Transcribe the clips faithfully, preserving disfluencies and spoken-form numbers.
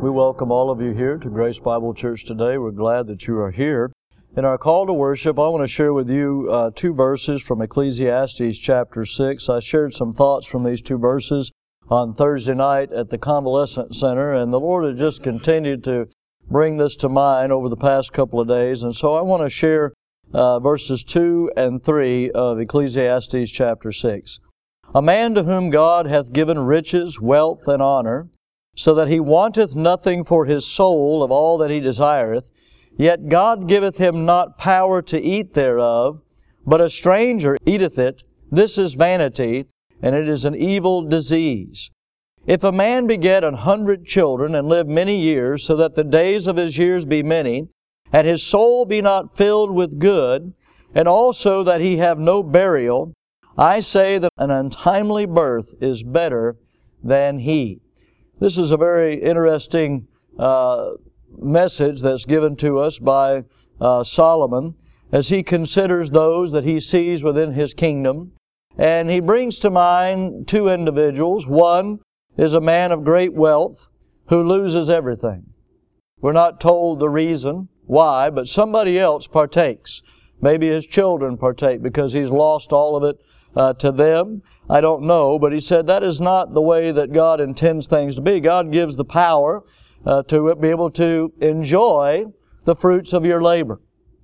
We welcome all of you here to Grace Bible Church today. We're glad that you are here. In our call to worship, I want to share with you uh, two verses from Ecclesiastes chapter six. I shared some thoughts from these two verses on Thursday night at the Convalescent Center, and the Lord has just continued to bring this to mind over the past couple of days. And so I want to share uh, verses two and three of Ecclesiastes chapter six. A man to whom God hath given riches, wealth, and honor, so that he wanteth nothing for his soul of all that he desireth, yet God giveth him not power to eat thereof, but a stranger eateth it. This is vanity, and it is an evil disease. If a man beget an hundred children, and live many years, so that the days of his years be many, and his soul be not filled with good, and also that he have no burial, I say that an untimely birth is better than he. This is a very interesting uh, message that's given to us by uh, Solomon as he considers those that he sees within his kingdom. And he brings to mind two individuals. One is a man of great wealth who loses everything. We're not told the reason why, but somebody else partakes. Maybe his children partake because he's lost all of it uh, to them. I don't know, but he said that is not the way that God intends things to be. God gives the power uh, to be able to enjoy the fruits of your labor.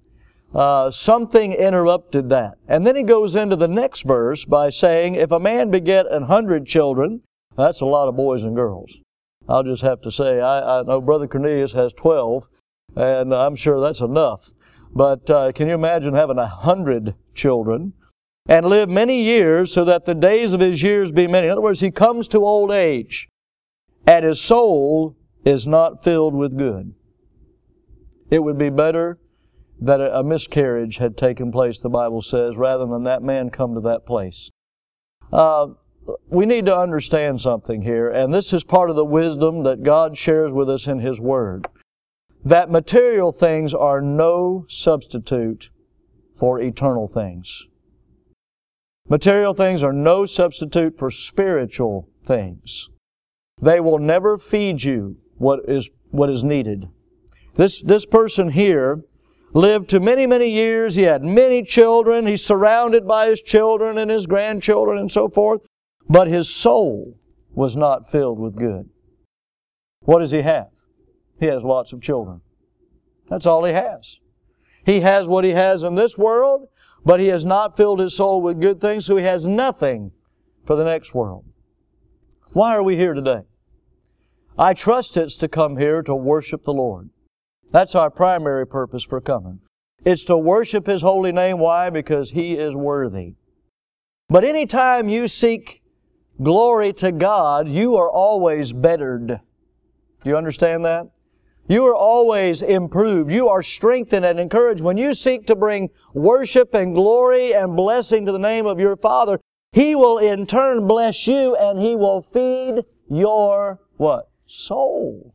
Uh, something interrupted that. And then he goes into the next verse by saying, if a man beget an hundred children, that's a lot of boys and girls. I'll just have to say, I, I know Brother Cornelius has twelve, and I'm sure that's enough. But uh, can you imagine having a hundred children? And live many years, so that the days of his years be many. In other words, he comes to old age, and his soul is not filled with good. It would be better that a miscarriage had taken place, the Bible says, rather than that man come to that place. Uh, we need to understand something here, and this is part of the wisdom that God shares with us in His Word, that material things are no substitute for eternal things. Material things are no substitute for spiritual things. They will never feed you what is what is needed. This this person here lived to many, many years. He had many children. He's surrounded by his children and his grandchildren and so forth. But his soul was not filled with good. What does he have? He has lots of children. That's all he has. He has what he has in this world, but he has not filled his soul with good things, so he has nothing for the next world. Why are we here today? I trust it's to come here to worship the Lord. That's our primary purpose for coming. It's to worship His holy name. Why? Because He is worthy. But any time you seek glory to God, you are always bettered. Do you understand that? You are always improved. You are strengthened and encouraged. When you seek to bring worship and glory and blessing to the name of your Father, He will in turn bless you, and He will feed your what? Soul.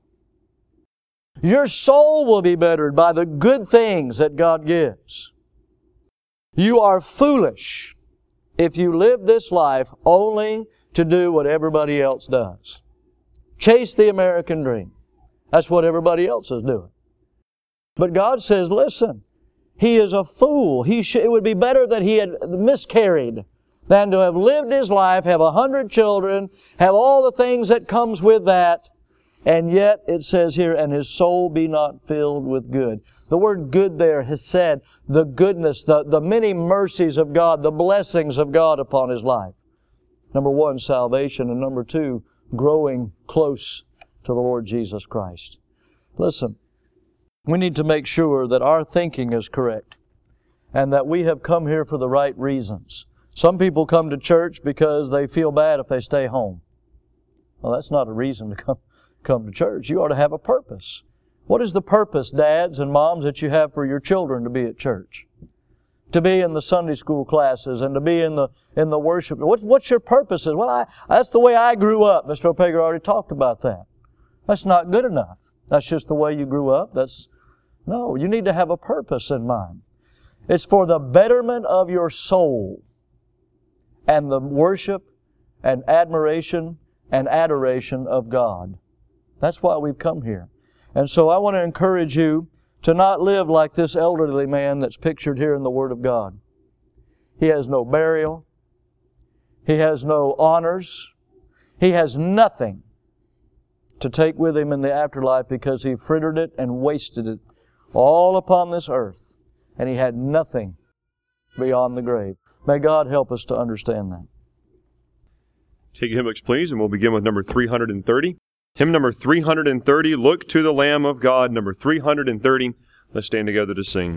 Your soul will be bettered by the good things that God gives. You are foolish if you live this life only to do what everybody else does. Chase the American dream. That's what everybody else is doing. But God says, listen, he is a fool. He sh- it would be better that he had miscarried than to have lived his life, have a hundred children, have all the things that comes with that, and yet it says here, and his soul be not filled with good. The word good there has said the goodness, the, the many mercies of God, the blessings of God upon his life. Number one, salvation, and number two, growing close to the Lord Jesus Christ. Listen, we need to make sure that our thinking is correct and that we have come here for the right reasons. Some people come to church because they feel bad if they stay home. Well, that's not a reason to come, come to church. You ought to have a purpose. What is the purpose, dads and moms, that you have for your children to be at church? To be in the Sunday school classes and to be in the in the worship. What, what's your purpose? Well, I, that's the way I grew up. Mister O'Pager already talked about that. That's not good enough. That's just the way you grew up. That's no, you need to have a purpose in mind. It's for the betterment of your soul and the worship and admiration and adoration of God. That's why we've come here. And so I want to encourage you to not live like this elderly man that's pictured here in the Word of God. He has no burial. He has no honors. He has nothing to take with him in the afterlife because he frittered it and wasted it all upon this earth. And he had nothing beyond the grave. May God help us to understand that. Take your hymn books, please, and we'll begin with number three hundred thirty. Hymn number three hundred thirty, Look to the Lamb of God, number three hundred thirty. Let's stand together to sing.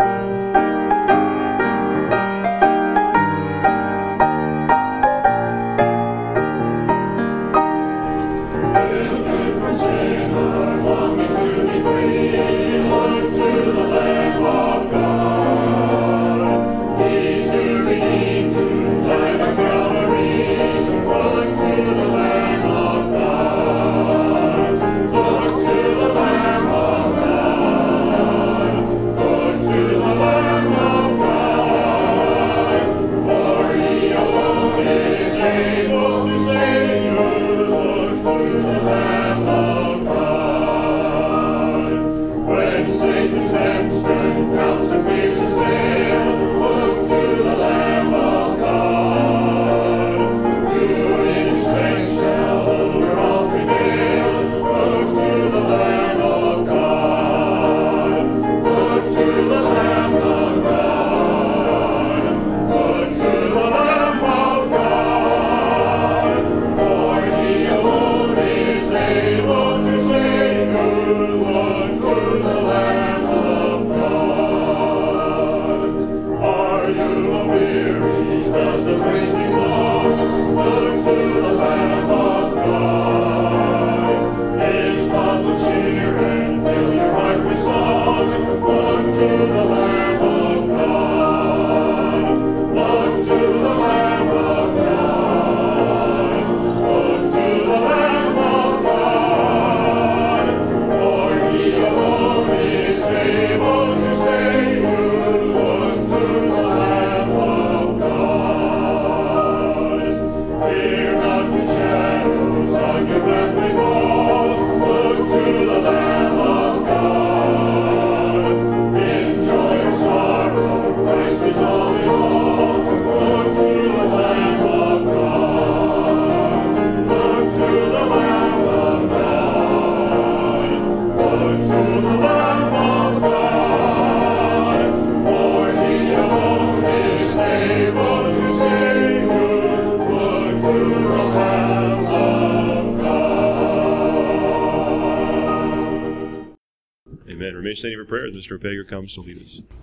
Standing for prayer, Mister Opager comes to lead us.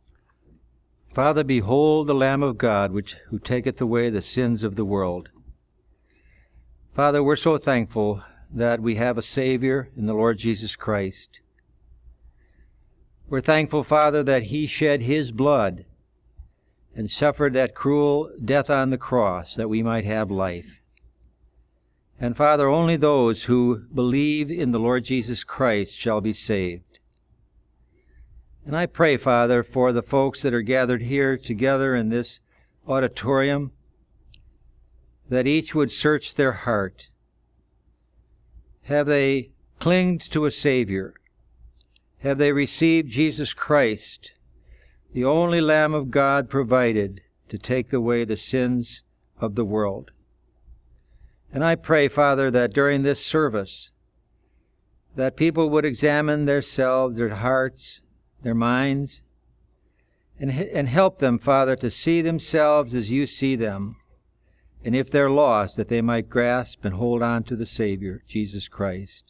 Father, behold the Lamb of God, which who taketh away the sins of the world. Father, we're so thankful that we have a Savior in the Lord Jesus Christ. We're thankful, Father, that He shed His blood and suffered that cruel death on the cross that we might have life. And Father, only those who believe in the Lord Jesus Christ shall be saved. And I pray, Father, for the folks that are gathered here together in this auditorium, that each would search their heart. Have they clinged to a Savior? Have they received Jesus Christ, the only Lamb of God provided to take away the sins of the world? And I pray, Father, that during this service, that people would examine themselves, their hearts, their minds, and, and help them, Father, to see themselves as you see them. And if they're lost, that they might grasp and hold on to the Savior, Jesus Christ.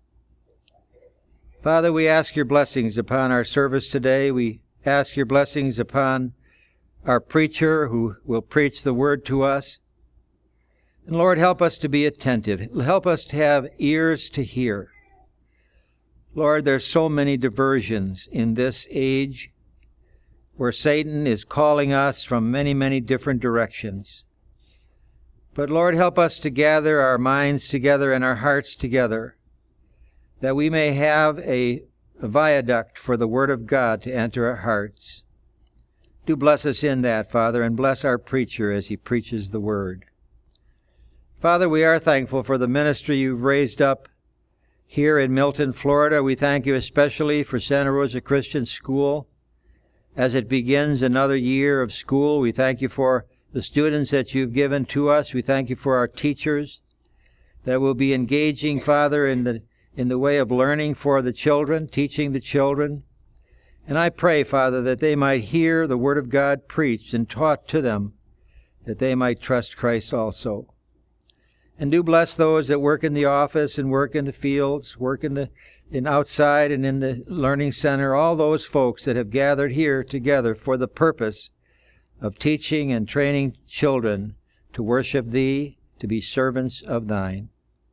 Father, we ask your blessings upon our service today. We ask your blessings upon our preacher who will preach the word to us. And Lord, help us to be attentive. Help us to have ears to hear. Lord, there's so many diversions in this age where Satan is calling us from many, many different directions. But Lord, help us to gather our minds together and our hearts together, that we may have a, a viaduct for the Word of God to enter our hearts. Do bless us in that, Father, and bless our preacher as he preaches the Word. Father, we are thankful for the ministry you've raised up here in Milton, Florida. We thank you especially for Santa Rosa Christian School. As it begins another year of school, we thank you for the students that you've given to us. We thank you for our teachers that will be engaging, Father, in the in the way of learning for the children, teaching the children. And I pray, Father, that they might hear the Word of God preached and taught to them, that they might trust Christ also. And do bless those that work in the office and work in the fields, work in the in outside and in the learning center, all those folks that have gathered here together for the purpose of teaching and training children to worship Thee, to be servants of Thine.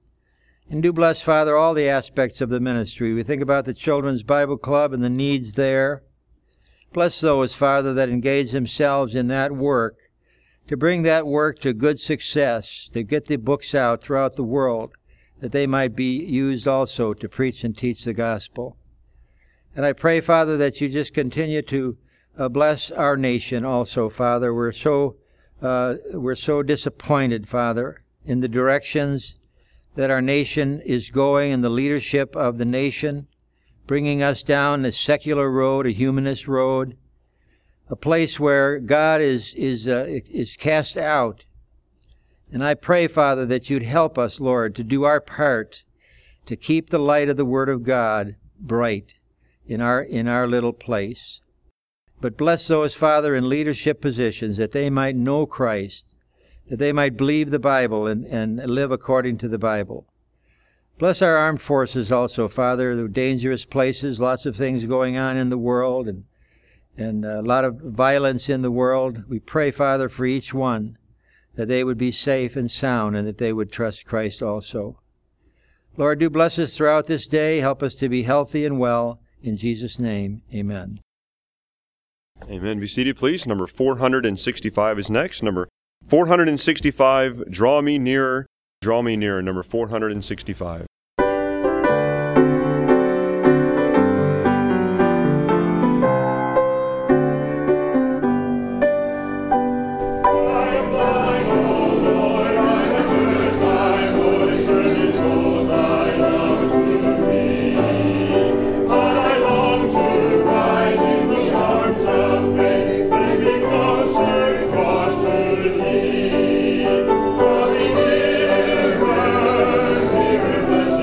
And do bless, Father, all the aspects of the ministry. We think about the Children's Bible Club and the needs there. Bless those, Father, that engage themselves in that work, to bring that work to good success, to get the books out throughout the world, that they might be used also to preach and teach the gospel. And I pray, Father, that you just continue to uh, bless our nation also, Father. We're so uh, we're so disappointed, Father, in the directions that our nation is going and the leadership of the nation, bringing us down a secular road, a humanist road, a place where God is is uh, is cast out. And I pray, Father, that you'd help us, Lord, to do our part to keep the light of the Word of God bright in our in our little place. But bless those, Father, in leadership positions, that they might know Christ, that they might believe the Bible and, and live according to the Bible. Bless our armed forces also, Father. They're dangerous places, lots of things going on in the world, and, and a lot of violence in the world. We pray, Father, for each one, that they would be safe and sound, and that they would trust Christ also. Lord, do bless us throughout this day. Help us to be healthy and well. In Jesus' name, amen. Amen. Be seated, please. Number four hundred sixty-five is next. Number four hundred sixty-five, Draw Me Nearer, Draw Me Nearer, number four hundred sixty-five. Nearer, nearer,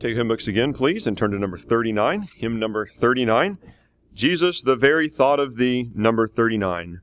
Take hymn books again, please, and turn to number thirty-nine. Hymn number thirty-nine. Jesus, the very thought of thee, number thirty-nine.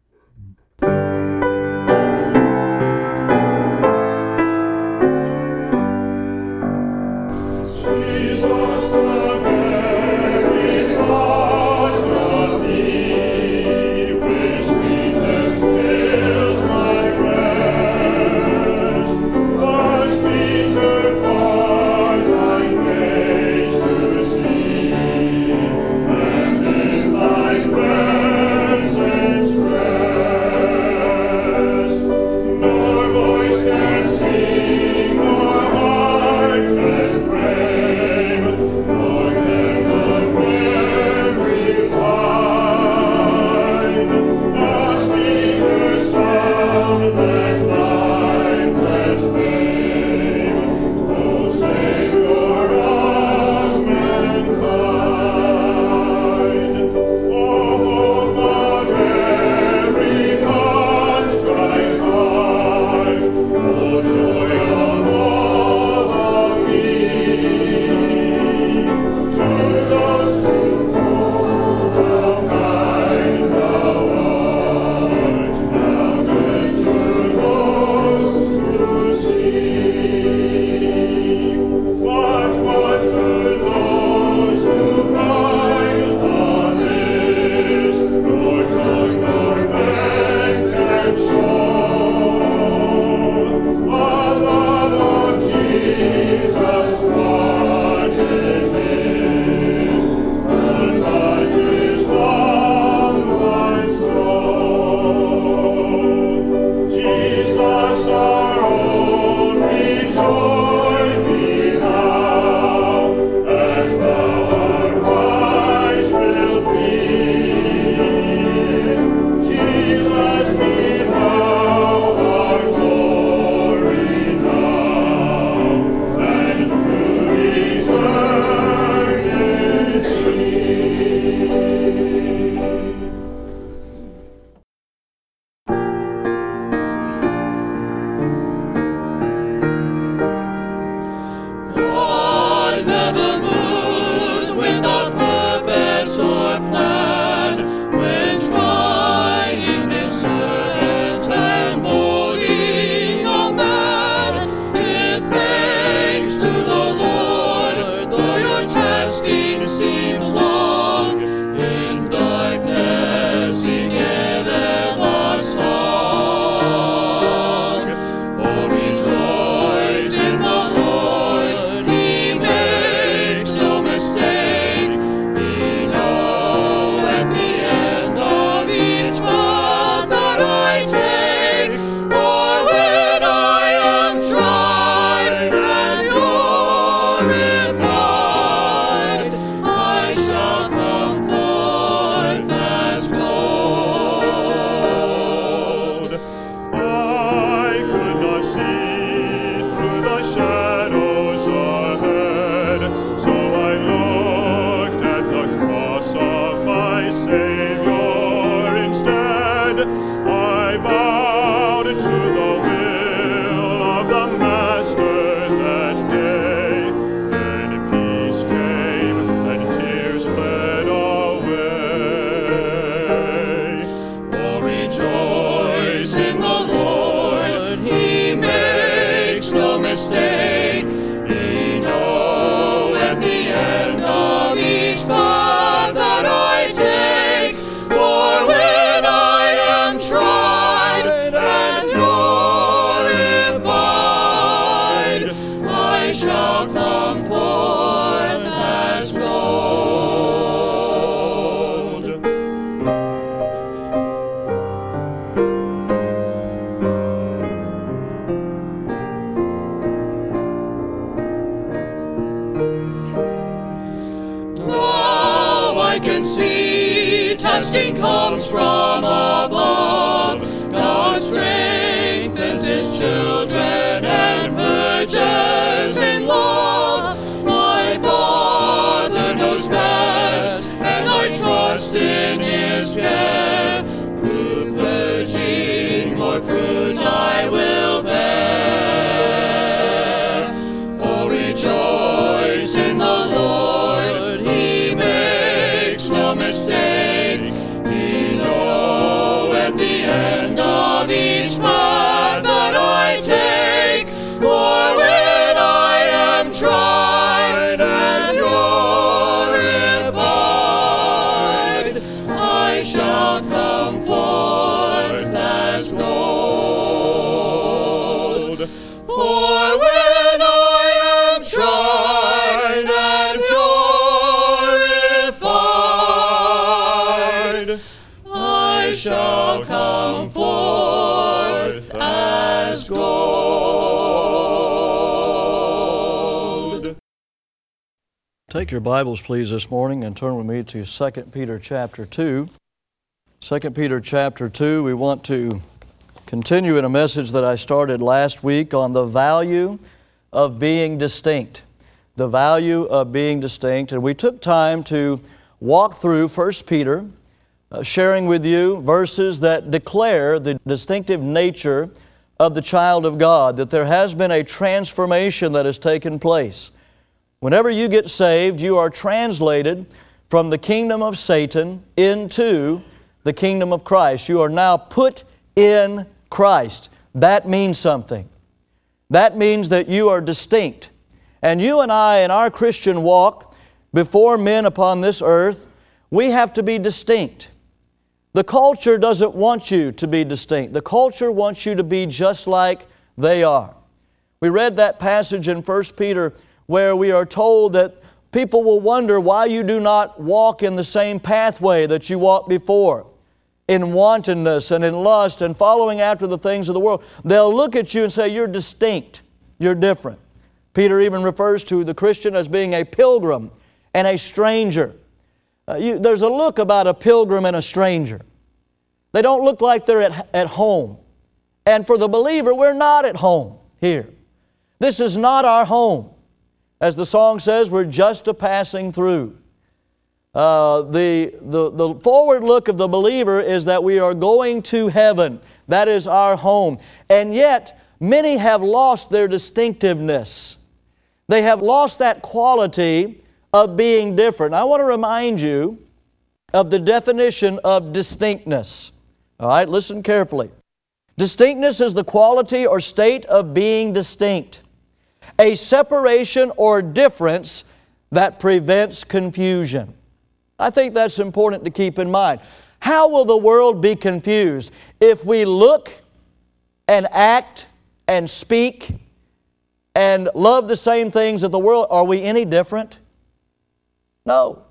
Testing comes from above. God strengthens his children and purges in love. My Father knows best, and I trust in his care. Through purging, more fruit I will bear. Oh, rejoice in Take your Bibles, please, this morning and turn with me to Second Peter chapter two. Second Peter chapter two, we want to continue in a message that I started last week on the value of being distinct. The value of being distinct. And we took time to walk through First Peter, uh, sharing with you verses that declare the distinctive nature of the child of God, that there has been a transformation that has taken place. Whenever you get saved, you are translated from the kingdom of Satan into the kingdom of Christ. You are now put in Christ. That means something. That means that you are distinct. And you and I, in our Christian walk before men upon this earth, we have to be distinct. The culture doesn't want you to be distinct. The culture wants you to be just like they are. We read that passage in First Peter where we are told that people will wonder why you do not walk in the same pathway that you walked before, in wantonness and in lust and following after the things of the world. They'll look at you and say, you're distinct, you're different. Peter even refers to the Christian as being a pilgrim and a stranger. Uh, you, there's a look about a pilgrim and a stranger. They don't look like they're at, at home. And for the believer, we're not at home here. This is not our home. As the song says, we're just a passing through. Uh, the, the, the forward look of the believer is that we are going to heaven. That is our home. And yet, many have lost their distinctiveness. They have lost that quality of being different. I want to remind you of the definition of distinctness. All right, listen carefully. Distinctness is the quality or state of being distinct. A separation or difference that prevents confusion. I think that's important to keep in mind. How will the world be confused if we look and act and speak and love the same things of the world? Are we any different? No.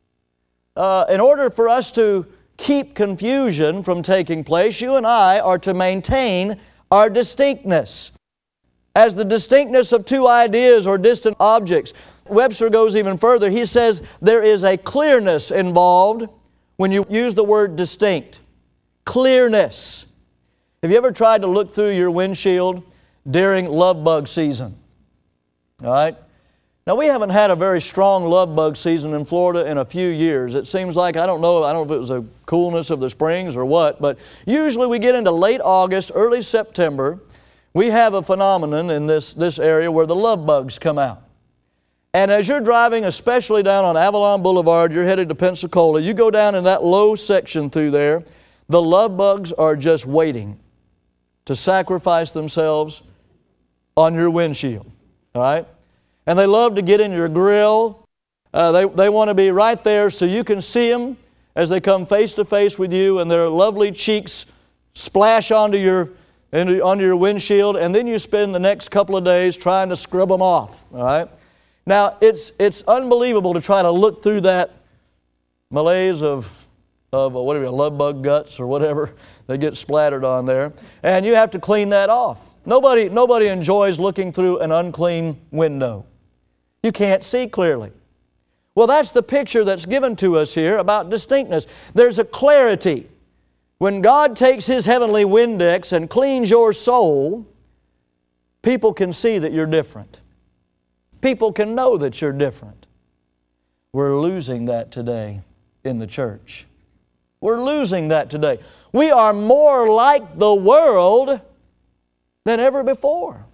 Uh, in order for us to keep confusion from taking place, you and I are to maintain our distinctness. As the distinctness of two ideas or distant objects. Webster goes even further. He says there is a clearness involved when you use the word distinct. Clearness. Have you ever tried to look through your windshield during love bug season? All right? Now, we haven't had a very strong love bug season in Florida in a few years. It seems like, I don't know, I don't know if it was the coolness of the springs or what, but usually we get into late August, early September. We have a phenomenon in this, this area where the love bugs come out. And as you're driving, especially down on Avalon Boulevard, you're headed to Pensacola, you go down in that low section through there, the love bugs are just waiting to sacrifice themselves on your windshield. All right? And they love to get in your grill. Uh, they, they want to be right there so you can see them as they come face to face with you and their lovely cheeks splash onto your onto your windshield, and then you spend the next couple of days trying to scrub them off. All right? Now, it's it's unbelievable to try to look through that malaise of, of whatever, love bug guts or whatever that get splattered on there, and you have to clean that off. Nobody, nobody enjoys looking through an unclean window. You can't see clearly. Well, that's the picture that's given to us here about distinctness. There's a clarity. When God takes His heavenly Windex and cleans your soul, people can see that you're different. People can know that you're different. We're losing that today in the church. We're losing that today. We are more like the world than ever before.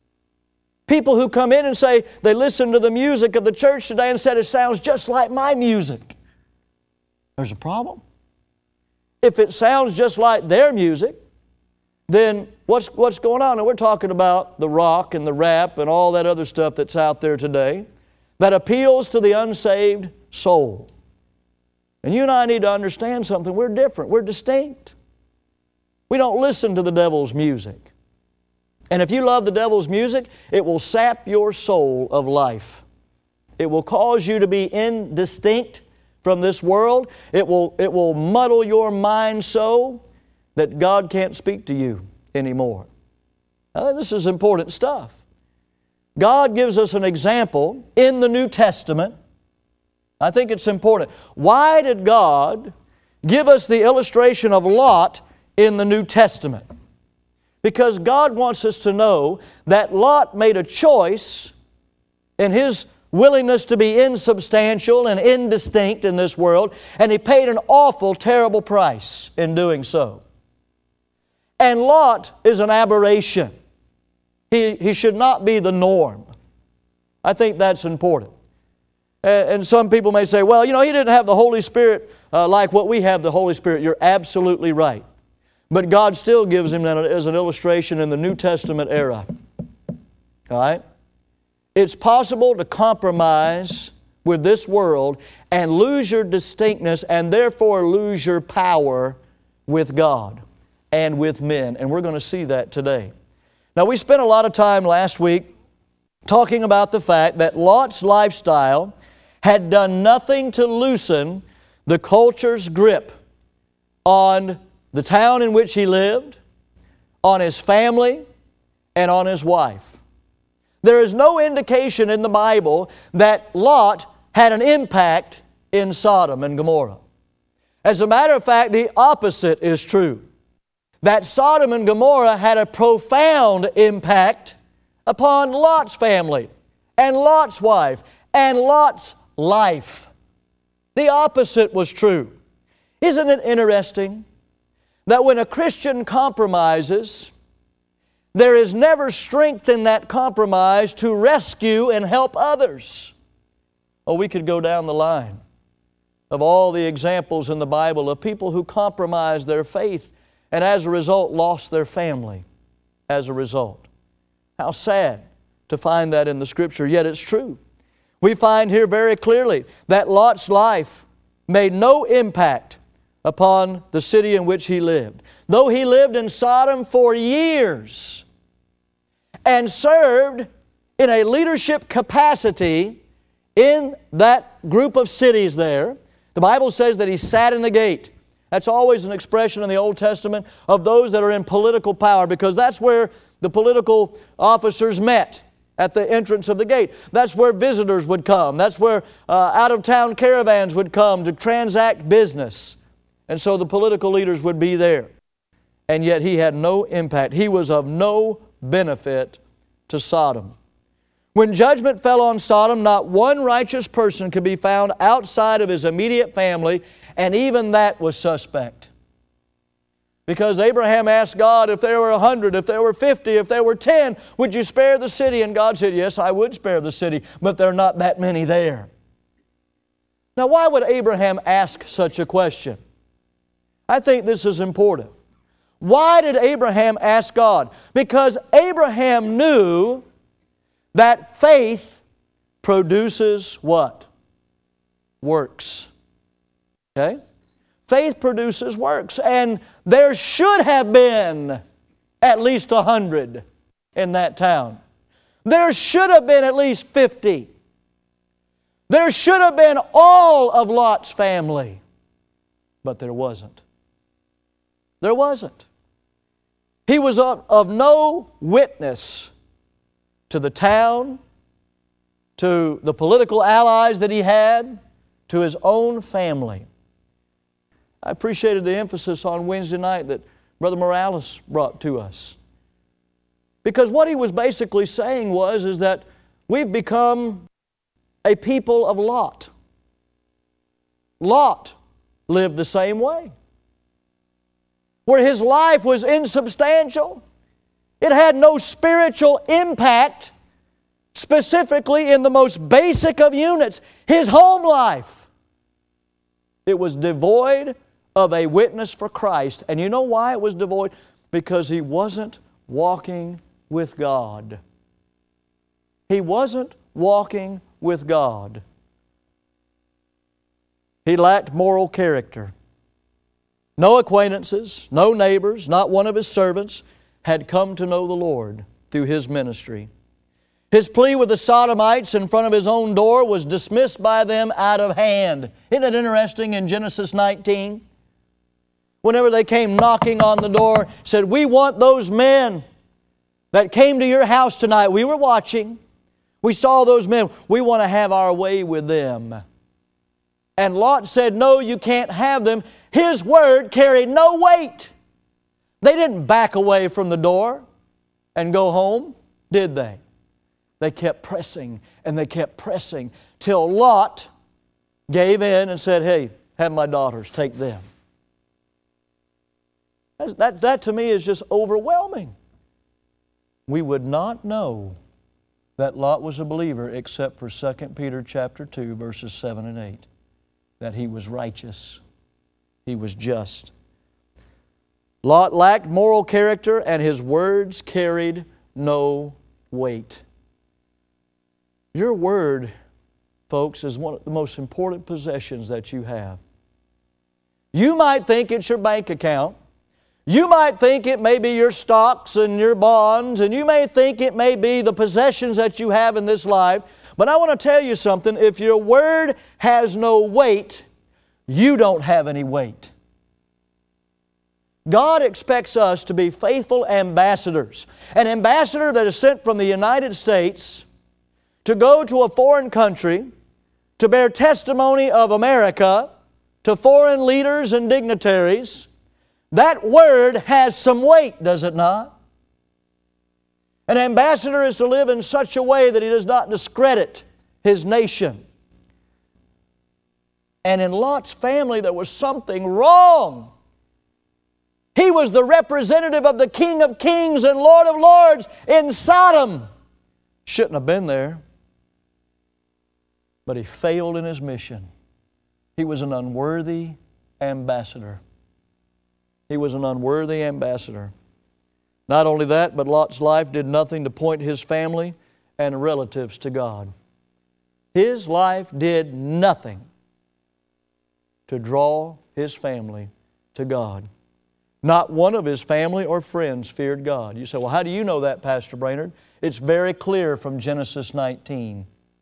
People who come in and say they listen to the music of the church today and said it sounds just like my music. There's a problem. If it sounds just like their music, then what's, what's going on? And we're talking about the rock and the rap and all that other stuff that's out there today that appeals to the unsaved soul. And you and I need to understand something. We're different. We're distinct. We don't listen to the devil's music. And if you love the devil's music, it will sap your soul of life. It will cause you to be indistinct from this world. It will, it will muddle your mind so that God can't speak to you anymore. Now, this is important stuff. God gives us an example in the New Testament I think it's important. Why did God give us the illustration of Lot in the New Testament? Because God wants us to know that Lot made a choice in his willingness to be insubstantial and indistinct in this world, and he paid an awful, terrible price in doing so. And Lot is an aberration. He, he should not be the norm. I think that's important. And, and some people may say, well, you know, he didn't have the Holy Spirit uh, like what we have the Holy Spirit. You're absolutely right. But God still gives him that as an illustration in the New Testament era. All right? It's possible to compromise with this world and lose your distinctness and therefore lose your power with God and with men. And we're going to see that today. Now, we spent a lot of time last week talking about the fact that Lot's lifestyle had done nothing to loosen the culture's grip on the town in which he lived, on his family, and on his wife. There is no indication in the Bible that Lot had an impact in Sodom and Gomorrah. As a matter of fact, the opposite is true. That Sodom and Gomorrah had a profound impact upon Lot's family and Lot's wife and Lot's life. The opposite was true. Isn't it interesting that when a Christian compromises, there is never strength in that compromise to rescue and help others? Oh, we could go down the line of all the examples in the Bible of people who compromised their faith and as a result lost their family as a result. How sad to find that in the Scripture, yet it's true. We find here very clearly that Lot's life made no impact upon the city in which he lived. Though he lived in Sodom for years and served in a leadership capacity in that group of cities there, the Bible says that he sat in the gate. That's always an expression in the Old Testament of those that are in political power, because that's where the political officers met, at the entrance of the gate. That's where visitors would come. That's where uh, out-of-town caravans would come to transact business. And so the political leaders would be there. And yet he had no impact. He was of no benefit to Sodom. When judgment fell on Sodom, not one righteous person could be found outside of his immediate family, and even that was suspect. Because Abraham asked God, if there were a hundred, if there were fifty, if there were ten, would you spare the city? And God said, yes, I would spare the city, but there are not that many there. Now, why would Abraham ask such a question? I think this is important. Why did Abraham ask God? Because Abraham knew that faith produces what? Works. Okay? Faith produces works. And there should have been at least a hundred in that town. There should have been at least fifty. There should have been all of Lot's family. But there wasn't. There wasn't. He was of, of no witness to the town, to the political allies that he had, to his own family. I appreciated the emphasis on Wednesday night that Brother Morales brought to us. Because what he was basically saying was is that we've become a people of Lot. Lot lived the same way. Where his life was insubstantial. It had no spiritual impact, specifically in the most basic of units, his home life. It was devoid of a witness for Christ. And you know why it was devoid? Because he wasn't walking with God. He wasn't walking with God. He lacked moral character. No acquaintances, no neighbors, not one of his servants had come to know the Lord through his ministry. His plea with the Sodomites in front of his own door was dismissed by them out of hand. Isn't it interesting in Genesis nineteen? Whenever they came knocking on the door, said, we want those men that came to your house tonight. We were watching. We saw those men. We want to have our way with them. and Lot said, no, you can't have them, his word carried no weight. They didn't back away from the door and go home, did they? They kept pressing and they kept pressing till Lot gave in and said, hey, have my daughters, take them. That, that, that to me is just overwhelming. We would not know that Lot was a believer except for Second Peter chapter two, verses seven and eight. That he was righteous. He was just. Lot lacked moral character and his words carried no weight. Your word, folks, is one of the most important possessions that you have. You might think it's your bank account. You might think it may be your stocks and your bonds, and you may think it may be the possessions that you have in this life. But I want to tell you something. If your word has no weight, you don't have any weight. God expects us to be faithful ambassadors. An ambassador that is sent from the United States to go to a foreign country to bear testimony of America to foreign leaders and dignitaries, that word has some weight, does it not? An ambassador is to live in such a way that he does not discredit his nation. And in Lot's family there was something wrong. He was the representative of the King of Kings and Lord of Lords in Sodom. Shouldn't have been there. But he failed in his mission. He was an unworthy ambassador. He was an unworthy ambassador. Not only that, but Lot's life did nothing to point his family and relatives to God. His life did nothing to draw his family to God. Not one of his family or friends feared God. You say, well, how do you know that, Pastor Brainerd? It's very clear from Genesis nineteen.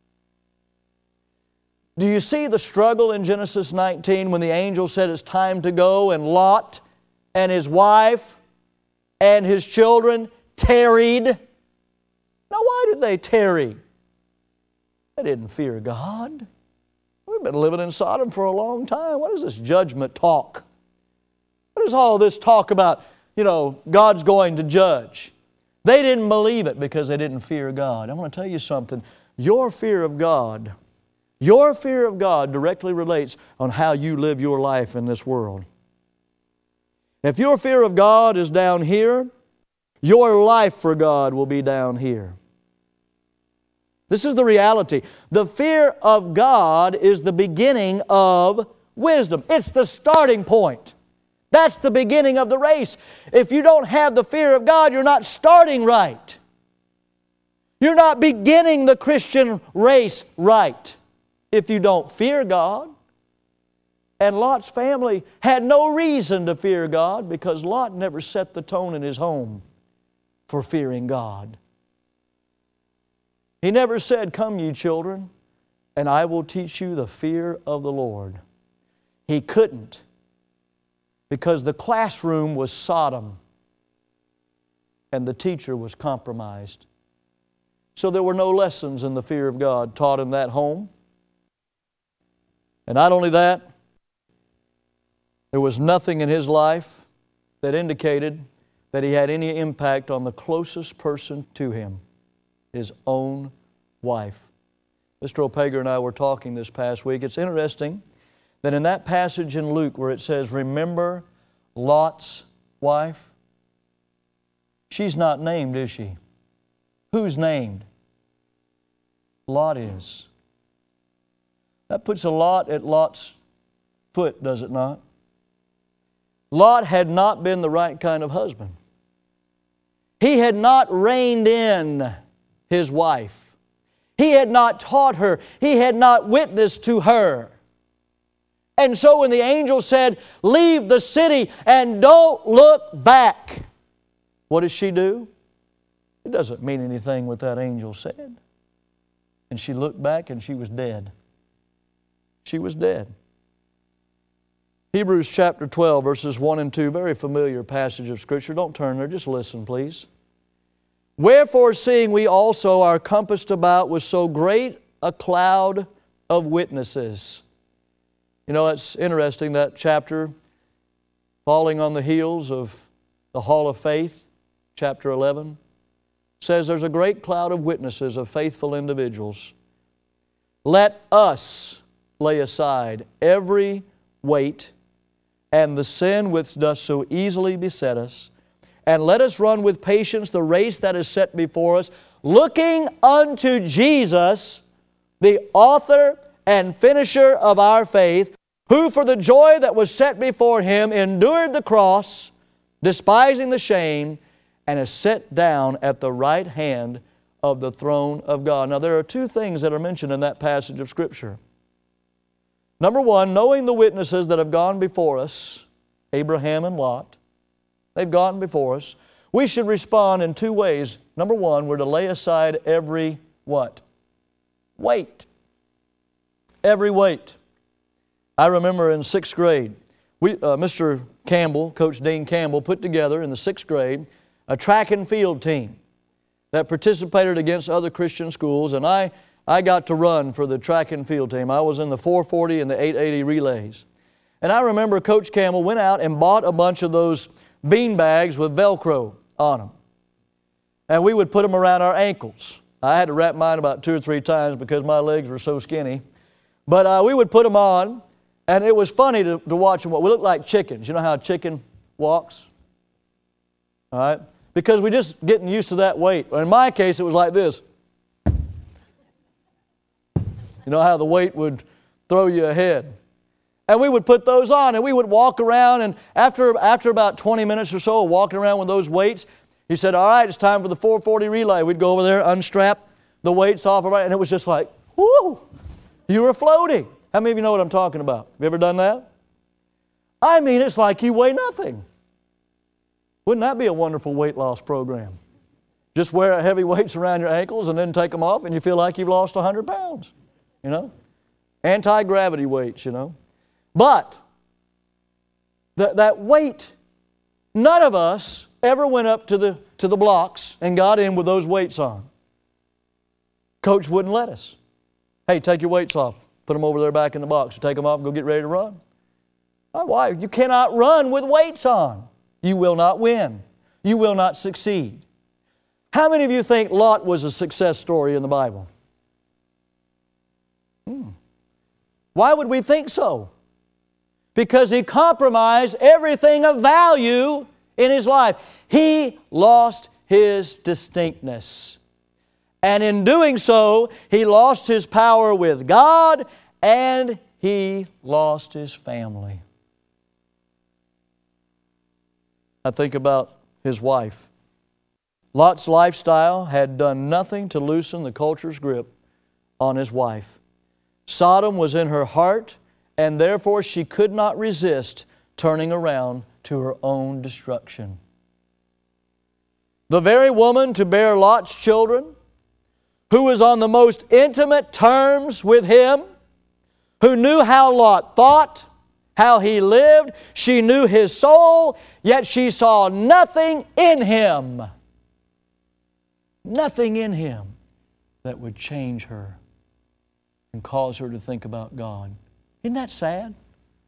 Do you see the struggle in Genesis nineteen when the angel said it's time to go, and Lot and his wife and his children tarried? Now, why did they tarry? They didn't fear God. We've been living in Sodom for a long time. What is this judgment talk? What is all this talk about, you know, God's going to judge? They didn't believe it because they didn't fear God. I want to tell you something. Your fear of God, your fear of God directly relates on how you live your life in this world. If your fear of God is down here, your life for God will be down here. This is the reality. The fear of God is the beginning of wisdom. It's the starting point. That's the beginning of the race. If you don't have the fear of God, you're not starting right. You're not beginning the Christian race right if you don't fear God. And Lot's family had no reason to fear God because Lot never set the tone in his home for fearing God. He never said, "Come, ye children, and I will teach you the fear of the Lord." He couldn't because the classroom was Sodom and the teacher was compromised. So there were no lessons in the fear of God taught in that home. And not only that, there was nothing in his life that indicated that he had any impact on the closest person to him, his own wife. Mister O'Pager and I were talking this past week. It's interesting that in that passage in Luke where it says, remember Lot's wife, she's not named, is she? Who's named? Lot is. That puts a lot at Lot's foot, does it not? Lot had not been the right kind of husband. He had not reined in his wife. He had not taught her. He had not witnessed to her. And so when the angel said, leave the city and don't look back, what does she do? It doesn't mean anything what that angel said. And she looked back and she was dead. She was dead. Hebrews chapter twelve, verses one and two, very familiar passage of Scripture. Don't turn there, just listen, please. Wherefore, seeing we also are compassed about with so great a cloud of witnesses. You know, it's interesting, that chapter, falling on the heels of the Hall of Faith, chapter eleven, says there's a great cloud of witnesses of faithful individuals. Let us lay aside every weight and the sin which does so easily beset us, and let us run with patience the race that is set before us, looking unto Jesus, the author and finisher of our faith, who for the joy that was set before Him endured the cross, despising the shame, and is set down at the right hand of the throne of God. Now, there are two things that are mentioned in that passage of Scripture. Number one, knowing the witnesses that have gone before us, Abraham and Lot, they've gone before us, we should respond in two ways. Number one, we're to lay aside every what? Weight. Every weight. I remember in sixth grade, we, uh, Mister Campbell, Coach Dean Campbell, put together in the sixth grade a track and field team that participated against other Christian schools, and I, I got to run for the track and field team. I was in the four forty and the eight eighty relays. And I remember Coach Campbell went out and bought a bunch of those bean bags with Velcro on them. And we would put them around our ankles. I had to wrap mine about two or three times because my legs were so skinny. But uh, we would put them on, and it was funny to, to watch them. We looked like chickens. You know how a chicken walks? All right? Because we're just getting used to that weight. In my case, it was like this. You know how the weight would throw you ahead. And we would put those on, and we would walk around, and after, after about twenty minutes or so of walking around with those weights, he said, all right, it's time for the four forty relay. We'd go over there, unstrap the weights off, and it was just like, whoo, you were floating. How many of you know what I'm talking about? Have you ever done that? I mean, it's like you weigh nothing. Wouldn't that be a wonderful weight loss program? Just wear heavy weights around your ankles and then take them off, and you feel like you've lost one hundred pounds, you know? Anti-gravity weights, you know? But that, that weight, none of us ever went up to the, to the blocks and got in with those weights on. Coach wouldn't let us. Hey, take your weights off. Put them over there back in the box. Take them off and go get ready to run. Why? You cannot run with weights on. You will not win. You will not succeed. How many of you think Lot was a success story in the Bible? Hmm. Why would we think so? Because he compromised everything of value in his life. He lost his distinctness. And in doing so, he lost his power with God and he lost his family. I think about his wife. Lot's lifestyle had done nothing to loosen the culture's grip on his wife. Sodom was in her heart, and therefore she could not resist turning around to her own destruction. The very woman to bear Lot's children, who was on the most intimate terms with him, who knew how Lot thought, how he lived, she knew his soul, yet she saw nothing in him, nothing in him that would change her and cause her to think about God. Isn't that sad?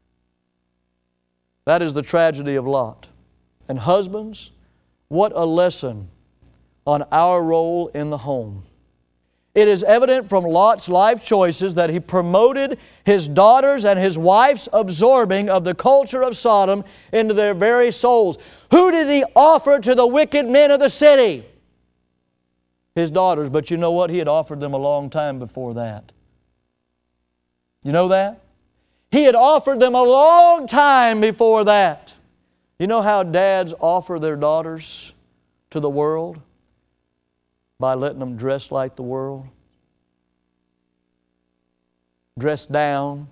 That is the tragedy of Lot. And husbands, what a lesson on our role in the home. It is evident from Lot's life choices that he promoted his daughters and his wife's absorbing of the culture of Sodom into their very souls. Who did he offer to the wicked men of the city? His daughters. But you know what? He had offered them a long time before that. You know that? He had offered them a long time before that. You know how dads offer their daughters to the world? By letting them dress like the world. Dress down.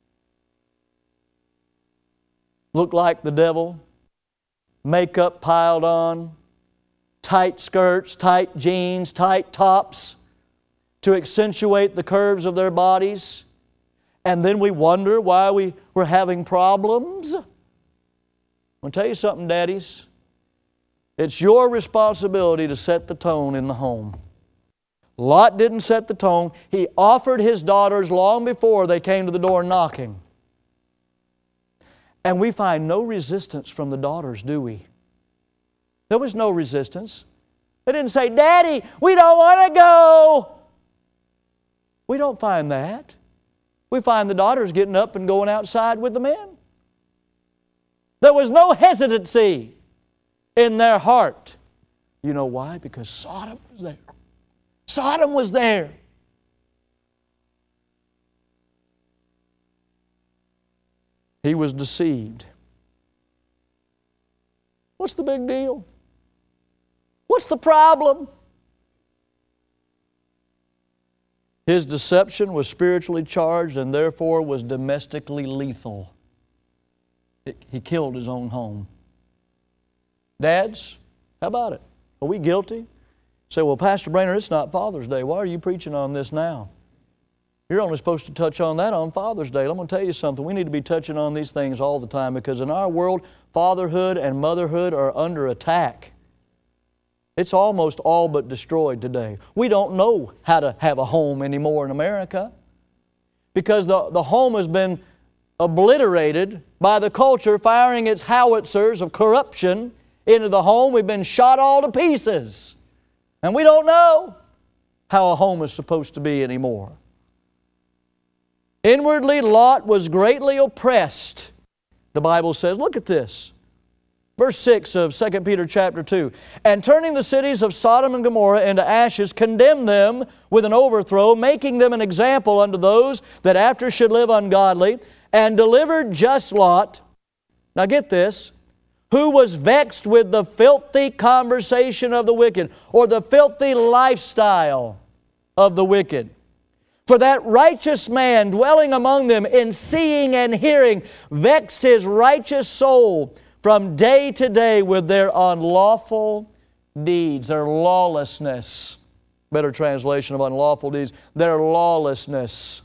Look like the devil. Makeup piled on. Tight skirts, tight jeans, tight tops to accentuate the curves of their bodies. And then we wonder why we, we're having problems. I'll tell you something, daddies. It's your responsibility to set the tone in the home. Lot didn't set the tone. He offered his daughters long before they came to the door knocking. And we find no resistance from the daughters, do we? There was no resistance. They didn't say, Daddy, we don't want to go. We don't find that. We find the daughters getting up and going outside with the men. There was no hesitancy in their heart. You know why? Because Sodom was there. Sodom was there. He was deceived. What's the big deal? What's the problem? His deception was spiritually charged and therefore was domestically lethal. It, he killed his own home. Dads, how about it? Are we guilty? You say, well, Pastor Brainerd, it's not Father's Day. Why are you preaching on this now? You're only supposed to touch on that on Father's Day. I'm going to tell you something. We need to be touching on these things all the time because in our world, fatherhood and motherhood are under attack. It's almost all but destroyed today. We don't know how to have a home anymore in America because the, the home has been obliterated by the culture firing its howitzers of corruption into the home. We've been shot all to pieces. And we don't know how a home is supposed to be anymore. Inwardly, Lot was greatly oppressed. The Bible says, look at this. Verse six of Second Peter chapter two. And turning the cities of Sodom and Gomorrah into ashes, condemned them with an overthrow, making them an example unto those that after should live ungodly, and delivered just Lot. Now get this. Who was vexed with the filthy conversation of the wicked, or the filthy lifestyle of the wicked. For that righteous man dwelling among them in seeing and hearing vexed his righteous soul from day to day with their unlawful deeds, their lawlessness. Better translation of unlawful deeds, their lawlessness.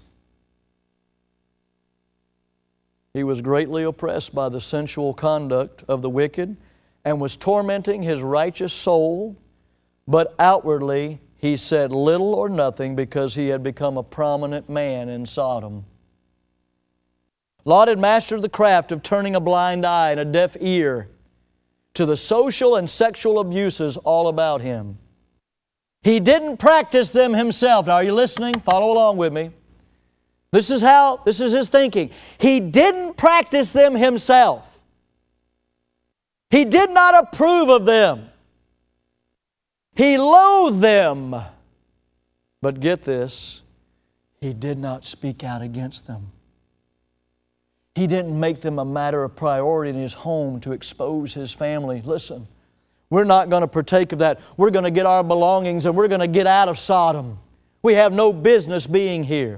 He was greatly oppressed by the sensual conduct of the wicked and was tormenting his righteous soul, but outwardly he said little or nothing because he had become a prominent man in Sodom. Lot had mastered the craft of turning a blind eye and a deaf ear to the social and sexual abuses all about him. He didn't practice them himself. Now, are you listening? Follow along with me. This is how, this is his thinking. He didn't practice them himself. He did not approve of them. He loathed them. But get this, he did not speak out against them. He didn't make them a matter of priority in his home to expose his family. Listen, we're not going to partake of that. We're going to get our belongings and we're going to get out of Sodom. We have no business being here.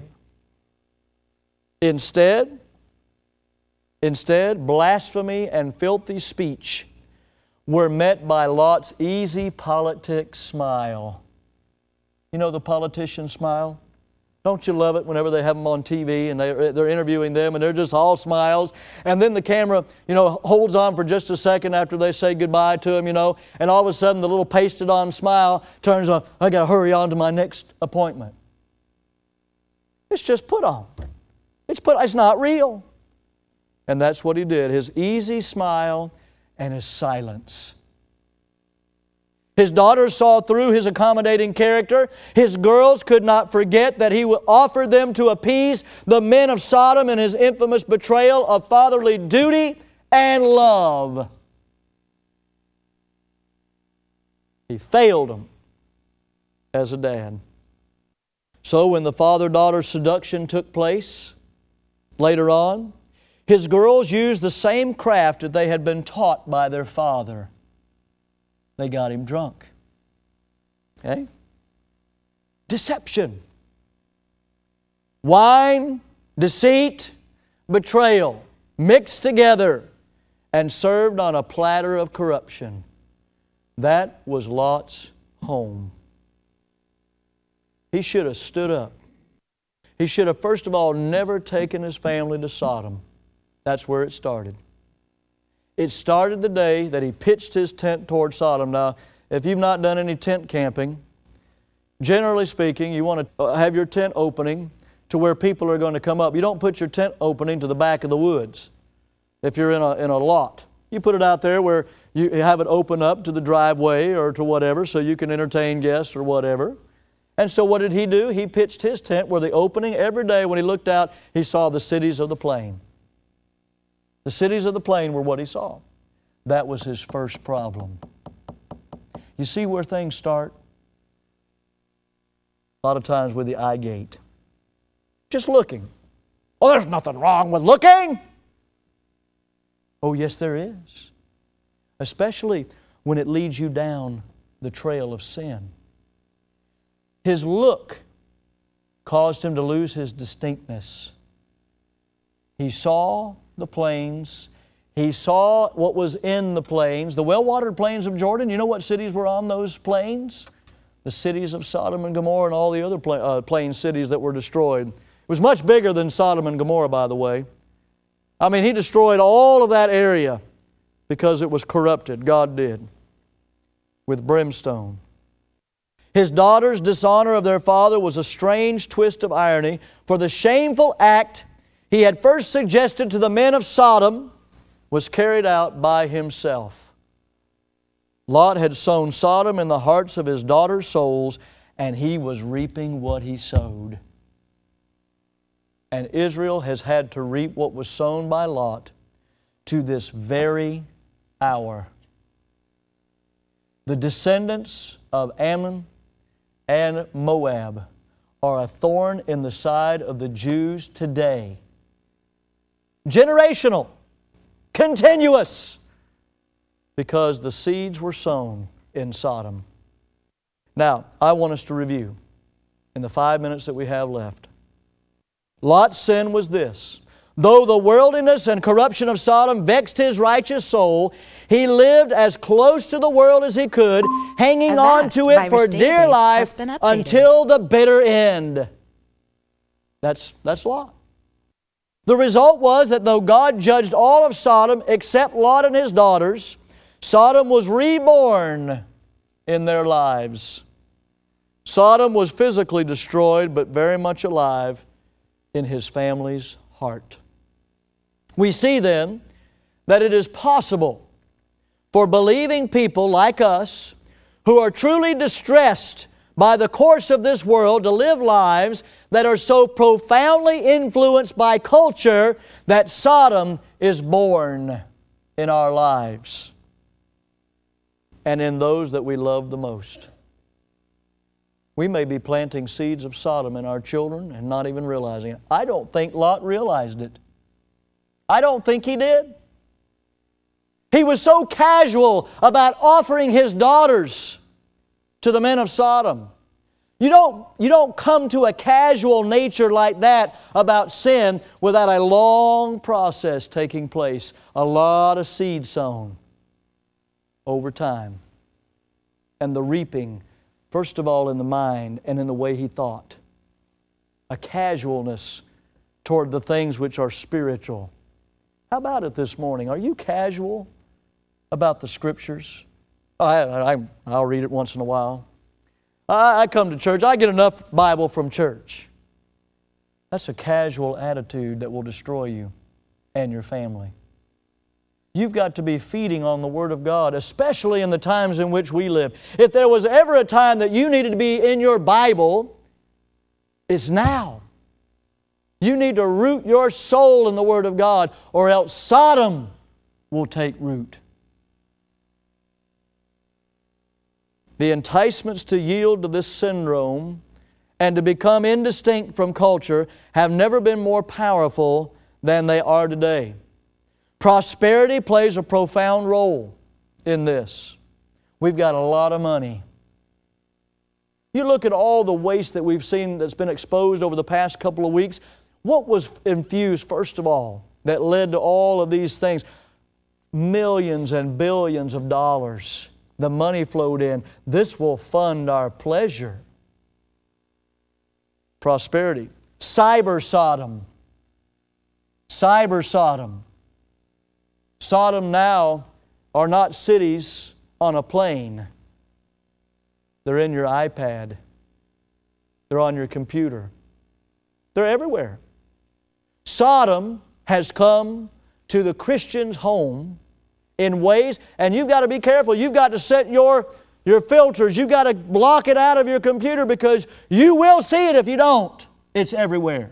Instead, instead, blasphemy and filthy speech were met by Lot's easy politic smile. You know the politician smile? Don't you love it whenever they have them on T V and they, they're interviewing them and they're just all smiles, and then the camera, you know, holds on for just a second after they say goodbye to them, you know, and all of a sudden the little pasted on smile turns on, I got to hurry on to my next appointment. It's just put on. It's put, it's not real. And that's what he did. His easy smile and his silence. His daughters saw through his accommodating character. His girls could not forget that he offered them to appease the men of Sodom in his infamous betrayal of fatherly duty and love. He failed them as a dad. So when the father-daughter seduction took place later on, his girls used the same craft that they had been taught by their father. They got him drunk. Okay? Deception. Wine, deceit, betrayal mixed together and served on a platter of corruption. That was Lot's home. He should have stood up. He should have, first of all, never taken his family to Sodom. That's where it started. It started the day that he pitched his tent toward Sodom. Now, if you've not done any tent camping, generally speaking, you want to have your tent opening to where people are going to come up. You don't put your tent opening to the back of the woods. if you're in a, in a lot. You put it out there where you have it open up to the driveway or to whatever so you can entertain guests or whatever. And so what did he do? He pitched his tent where the opening every day when he looked out, he saw the cities of the plain. The cities of the plain were what he saw. That was his first problem. You see where things start? A lot of times with the eye gate. Just looking. Oh, there's nothing wrong with looking. Oh, yes, there is. Especially when it leads you down the trail of sin. His look caused him to lose his distinctness. He saw the plains. He saw what was in the plains. The well-watered plains of Jordan, you know what cities were on those plains? The cities of Sodom and Gomorrah and all the other pla- uh, plain cities that were destroyed. It was much bigger than Sodom and Gomorrah, by the way. I mean, He destroyed all of that area because it was corrupted. God did. With brimstone. His daughter's dishonor of their father was a strange twist of irony, for the shameful act he had first suggested to the men of Sodom was carried out by himself. Lot had sown Sodom in the hearts of his daughters' souls, and he was reaping what he sowed. And Israel has had to reap what was sown by Lot to this very hour. The descendants of Ammon and Moab are a thorn in the side of the Jews today. Generational, continuous, because the seeds were sown in Sodom. Now, I want us to review in the five minutes that we have left. Lot's sin was this. Though the worldliness and corruption of Sodom vexed his righteous soul, he lived as close to the world as he could, hanging on to it for dear life until the bitter end. That's, that's Lot. The result was that though God judged all of Sodom except Lot and his daughters, Sodom was reborn in their lives. Sodom was physically destroyed, but very much alive in his family's heart. We see then that it is possible for believing people like us who are truly distressed by the course of this world to live lives that are so profoundly influenced by culture that Sodom is born in our lives and in those that we love the most. We may be planting seeds of Sodom in our children and not even realizing it. I don't think Lot realized it. I don't think he did. He was so casual about offering his daughters to the men of Sodom. You don't, you don't come to a casual nature like that about sin without a long process taking place. A lot of seed sown over time. And the reaping, first of all in the mind and in the way he thought. A casualness toward the things which are spiritual. How about it this morning? Are you casual about the Scriptures? I, I, I'll read it once in a while. I, I come to church. I get enough Bible from church. That's a casual attitude that will destroy you and your family. You've got to be feeding on the Word of God, especially in the times in which we live. If there was ever a time that you needed to be in your Bible, it's now. You need to root your soul in the Word of God, or else Sodom will take root. The enticements to yield to this syndrome and to become indistinct from culture have never been more powerful than they are today. Prosperity plays a profound role in this. We've got a lot of money. You look at all the waste that we've seen that's been exposed over the past couple of weeks. What was infused, first of all, that led to all of these things? Millions and billions of dollars. The money flowed in. This will fund our pleasure. Prosperity. Cyber Sodom. Cyber Sodom. Sodom now are not cities on a plane. They're in your iPad. They're on your computer. They're everywhere. Sodom has come to the Christian's home in ways, and you've got to be careful. You've got to set your, your filters. You've got to block it out of your computer because you will see it if you don't. It's everywhere.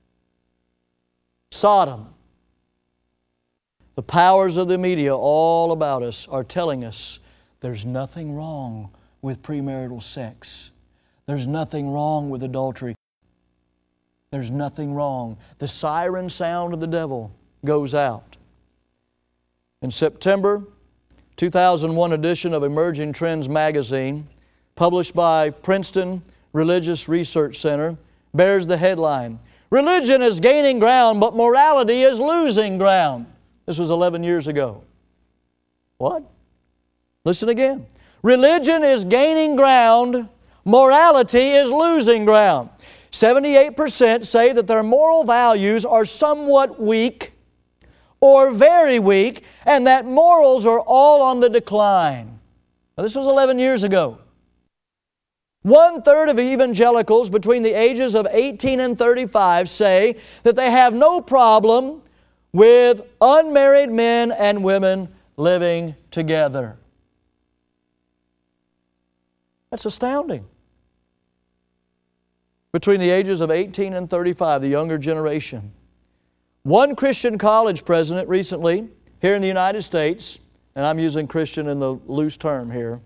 Sodom. The powers of the media all about us are telling us there's nothing wrong with premarital sex. There's nothing wrong with adultery. There's nothing wrong. The siren sound of the devil goes out. In September two thousand one edition of Emerging Trends magazine, published by Princeton Religious Research Center, bears the headline, "Religion is gaining ground, but morality is losing ground." This was eleven years ago. What? Listen again. Religion is gaining ground, morality is losing ground. seventy-eight percent say that their moral values are somewhat weak or very weak, and that morals are all on the decline. Now, this was eleven years ago. One-third of evangelicals between the ages of eighteen and thirty-five say that they have no problem with unmarried men and women living together. That's astounding. Between the ages of eighteen and thirty-five, the younger generation. One Christian college president recently, here in the United States, and I'm using Christian in the loose term here,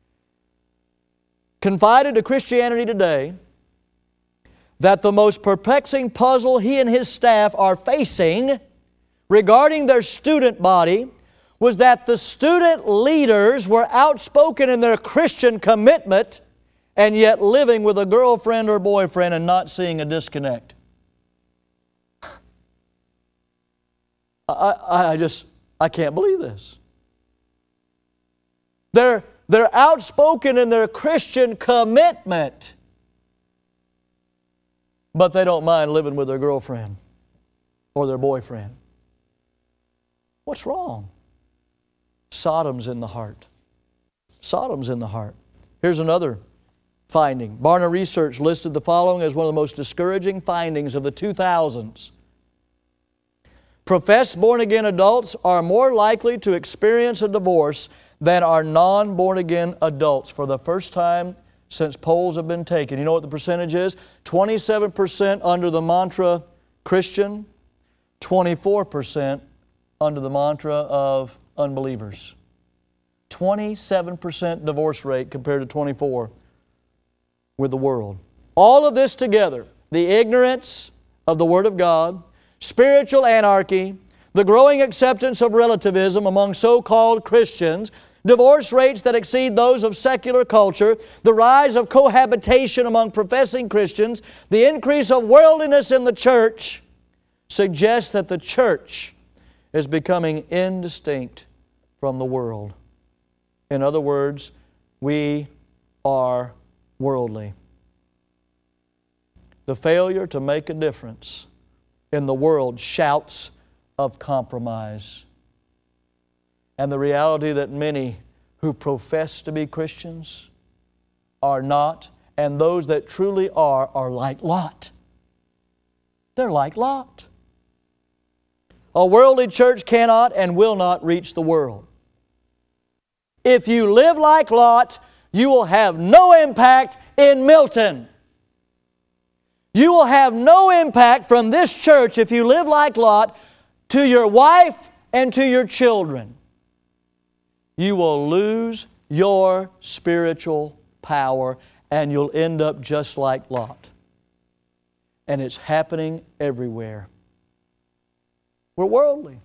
confided to Christianity Today that the most perplexing puzzle he and his staff are facing regarding their student body was that the student leaders were outspoken in their Christian commitment and yet living with a girlfriend or boyfriend and not seeing a disconnect. I, I, I just, I can't believe this. They're, they're outspoken in their Christian commitment, but they don't mind living with their girlfriend or their boyfriend. What's wrong? Sodom's in the heart. Sodom's in the heart. Here's another finding. Barna Research listed the following as one of the most discouraging findings of the two thousands. Professed born-again adults are more likely to experience a divorce than are non-born-again adults for the first time since polls have been taken. You know what the percentage is? twenty-seven percent under the mantra Christian, twenty-four percent under the mantra of unbelievers. twenty-seven percent divorce rate compared to twenty-four with the world. All of this together, the ignorance of the Word of God, spiritual anarchy, the growing acceptance of relativism among so-called Christians, divorce rates that exceed those of secular culture, the rise of cohabitation among professing Christians, the increase of worldliness in the church, suggests that the church is becoming indistinct from the world. In other words, we are worldly. The failure to make a difference in the world shouts of compromise. And the reality that many who profess to be Christians are not, and those that truly are, are like Lot. They're like Lot. A worldly church cannot and will not reach the world. If you live like Lot, you will have no impact in Milton. You will have no impact from this church if you live like Lot to your wife and to your children. You will lose your spiritual power and you'll end up just like Lot. And it's happening everywhere. We're worldly.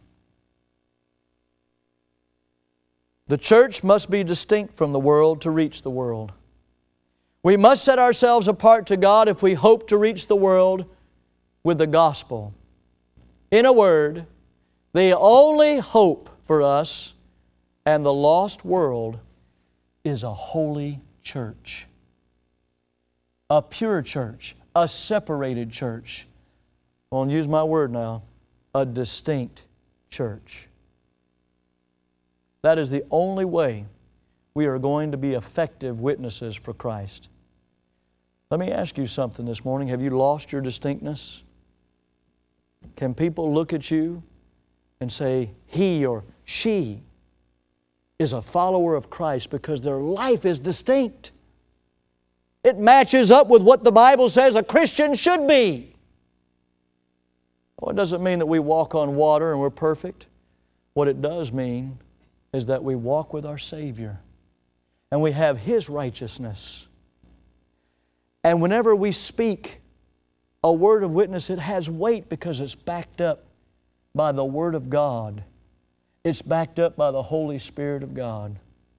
The church must be distinct from the world to reach the world. We must set ourselves apart to God if we hope to reach the world with the gospel. In a word, the only hope for us and the lost world is a holy church. A pure church, a separated church. I won't use my word now. A distinct church. That is the only way we are going to be effective witnesses for Christ. Let me ask you something this morning. Have you lost your distinctness? Can people look at you and say he or she is a follower of Christ because their life is distinct. It matches up with what the Bible says a Christian should be. Well, it doesn't mean that we walk on water and we're perfect. What it does mean is that we walk with our Savior and we have His righteousness. And whenever we speak a word of witness, it has weight because it's backed up by the Word of God. It's backed up by the Holy Spirit of God.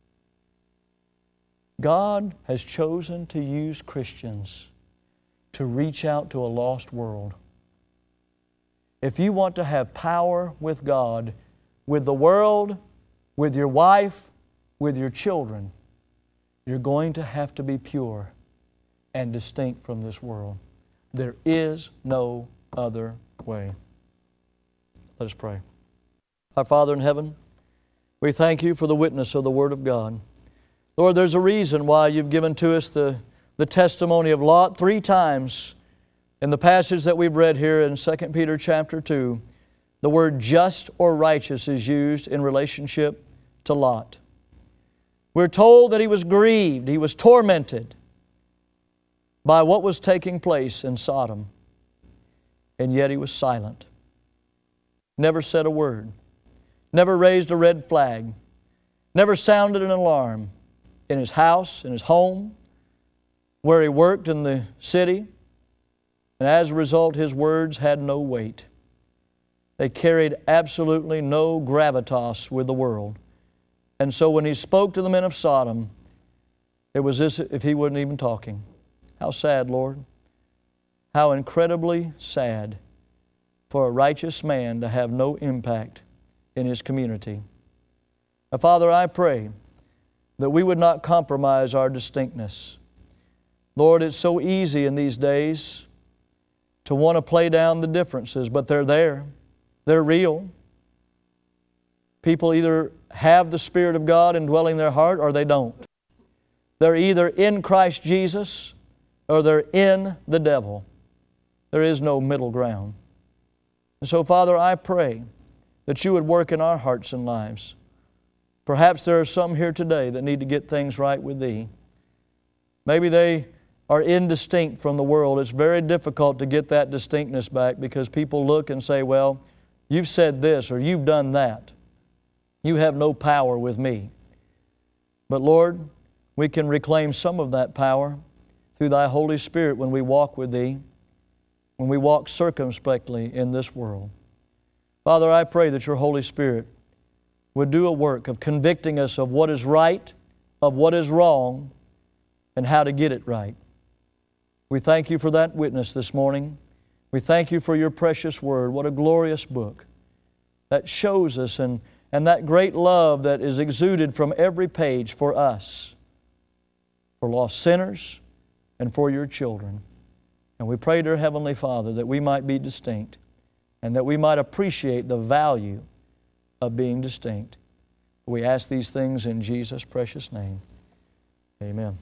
God has chosen to use Christians to reach out to a lost world. If you want to have power with God, with the world, with your wife, with your children, you're going to have to be pure and distinct from this world. There is no other way. Let us pray. Our Father in heaven, we thank You for the witness of the Word of God. Lord, there's a reason why You've given to us the, the testimony of Lot three times. In the passage that we've read here in Second Peter chapter two, the word just or righteous is used in relationship to Lot. We're told that he was grieved, he was tormented by what was taking place in Sodom, and yet he was silent. Never said a word, never raised a red flag, never sounded an alarm in his house, in his home, where he worked in the city. And as a result, his words had no weight. They carried absolutely no gravitas with the world. And so when he spoke to the men of Sodom, it was as if he wasn't even talking. How sad, Lord. How incredibly sad for a righteous man to have no impact in his community. Now, Father, I pray that we would not compromise our distinctness. Lord, it's so easy in these days to want to play down the differences, but they're there. They're real. People either have the Spirit of God indwelling their heart or they don't. They're either in Christ Jesus or they're in the devil. There is no middle ground. And so, Father, I pray that You would work in our hearts and lives. Perhaps there are some here today that need to get things right with Thee. Maybe they are indistinct from the world. It's very difficult to get that distinctness back because people look and say, well, you've said this or you've done that. You have no power with me. But Lord, we can reclaim some of that power through Thy Holy Spirit when we walk with Thee, when we walk circumspectly in this world. Father, I pray that Your Holy Spirit would do a work of convicting us of what is right, of what is wrong, and how to get it right. We thank You for that witness this morning. We thank You for Your precious Word. What a glorious book that shows us and, and that great love that is exuded from every page for us, for lost sinners, and for Your children. And we pray, dear Heavenly Father, that we might be distinct and that we might appreciate the value of being distinct. We ask these things in Jesus' precious name. Amen.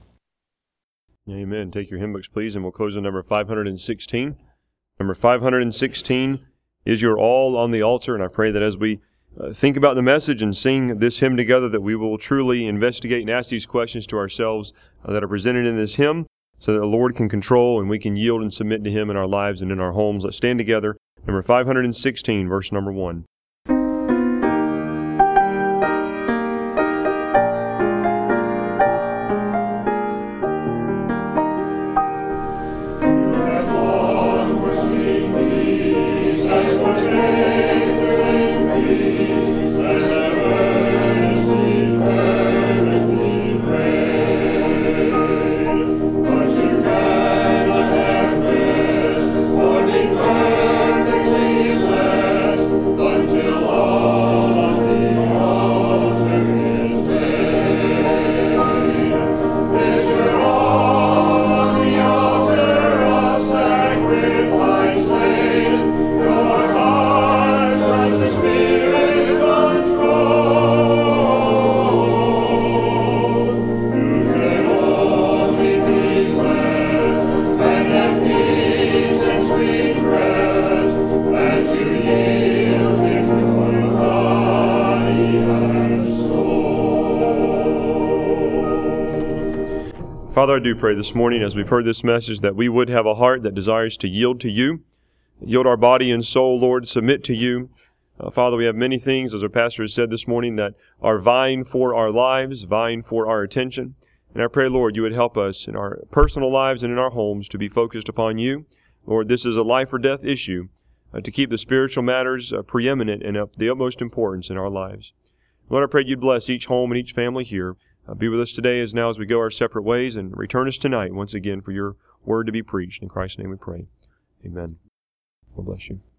Amen. Take your hymn books, please, and we'll close on number five hundred sixteen. Number five hundred sixteen is Your All on the Altar, and I pray that as we uh, think about the message and sing this hymn together, that we will truly investigate and ask these questions to ourselves uh, that are presented in this hymn, so that the Lord can control and we can yield and submit to Him in our lives and in our homes. Let's stand together. Number five hundred sixteen, verse number one. Unto Father, I do pray this morning as we've heard this message that we would have a heart that desires to yield to you, yield our body and soul, Lord, submit to you. Uh, Father, we have many things, as our pastor has said this morning, that are vying for our lives, vying for our attention. And I pray, Lord, you would help us in our personal lives and in our homes to be focused upon you. Lord, this is a life or death issue, uh, to keep the spiritual matters uh, preeminent and of the utmost importance in our lives. Lord, I pray you'd bless each home and each family here. Uh, be with us today as now as we go our separate ways, and return us tonight once again for your word to be preached. In Christ's name we pray. Amen. God bless you.